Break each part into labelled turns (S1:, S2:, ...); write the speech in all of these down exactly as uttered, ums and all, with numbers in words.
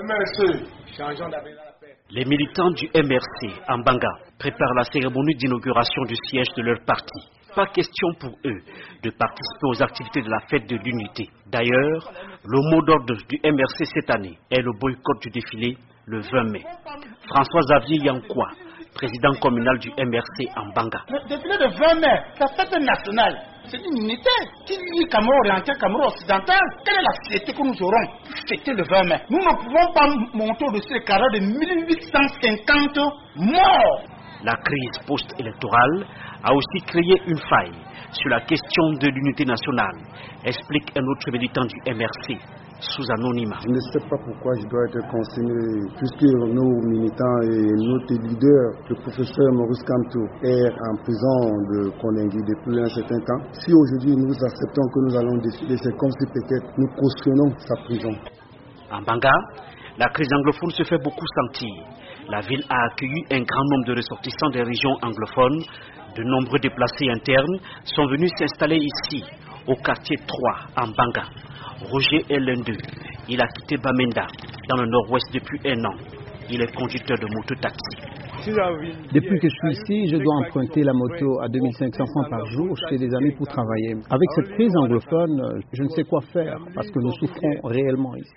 S1: M R C, changeons d'avis.
S2: Les militants du M R C en Banga préparent la cérémonie d'inauguration du siège de leur parti. Pas question pour eux de participer aux activités de la fête de l'unité. D'ailleurs, le mot d'ordre du M R C cette année est le boycott du défilé le vingt mai. François Xavier Yankoua, président communal du M R C en Banga.
S3: Le défilé de vingt mai, la fête nationale, c'est une unité qui lie Cameroun oriental, Cameroun occidental. Quelle est la société que nous aurons pour fêter le vingt mai? Nous ne pouvons pas monter au-dessus des carrés de mille huit cent cinquante morts.
S2: La crise post-électorale a aussi créé une faille sur la question de l'unité nationale, explique un autre militant du M R C, sous anonymat.
S4: Je ne sais pas pourquoi je dois être consigné, puisque nos militants et notre leader, le professeur Maurice Kamto, est en prison de Koningui depuis un certain temps. Si aujourd'hui nous acceptons que nous allons décider, c'est comme si peut-être nous cautionnons sa prison.
S2: En Banga, la crise anglophone se fait beaucoup sentir. La ville a accueilli un grand nombre de ressortissants des régions anglophones. De nombreux déplacés internes sont venus s'installer ici, au quartier trois, en Banga. Roger est l'un d'eux. Il a quitté Bamenda, dans le nord-ouest depuis un an. Il est conducteur de moto-taxi.
S5: Depuis que je suis ici, je dois emprunter la moto à deux mille cinq cents francs par jour chez des amis pour travailler. Avec cette crise anglophone, je ne sais quoi faire parce que nous souffrons réellement ici.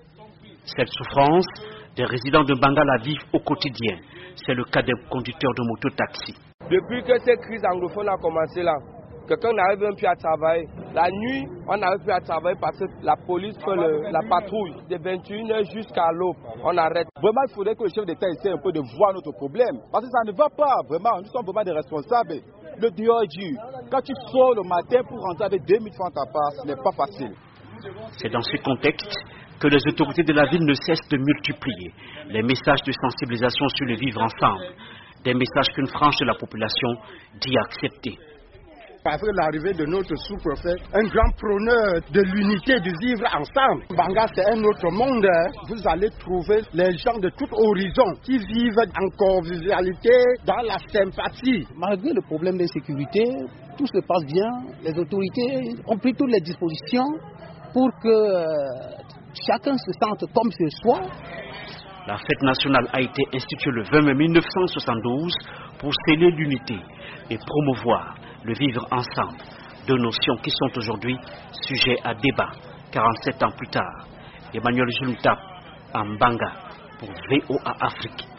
S2: Cette souffrance, des résidents de Banga la vivent au quotidien. C'est le cas des conducteurs de moto-taxi.
S6: Depuis que cette crise anglophone a commencé là, quelqu'un n'arrive même plus à travailler. La nuit, on n'arrive plus à travailler parce que la police fait le, la patrouille de vingt et une heures jusqu'à l'aube. On arrête.
S7: Vraiment, il faudrait que le chef d'État essaie un peu de voir notre problème. Parce que ça ne va pas, vraiment. Nous sommes vraiment des responsables. Le dehors dur. Quand tu sors le matin pour rentrer avec deux mille francs à ta part, ce n'est pas facile.
S2: C'est dans ce contexte que les autorités de la ville ne cessent de multiplier les messages de sensibilisation sur le vivre ensemble. Des messages qu'une frange de la population dit accepter.
S3: Après l'arrivée de notre sous-préfet, un grand prôneur de l'unité du vivre ensemble. Banga, c'est un autre monde. Vous allez trouver les gens de tout horizon qui vivent en convivialité, dans la sympathie.
S5: Malgré le problème d'insécurité, tout se passe bien. Les autorités ont pris toutes les dispositions pour que euh, chacun se sente comme chez soi.
S2: La fête nationale a été instituée le vingt mai mille neuf cent soixante-douze pour sceller l'unité et promouvoir le vivre ensemble. Deux notions qui sont aujourd'hui sujets à débat. quarante-sept ans plus tard, Emmanuel Juntap en Banga pour V O A Afrique.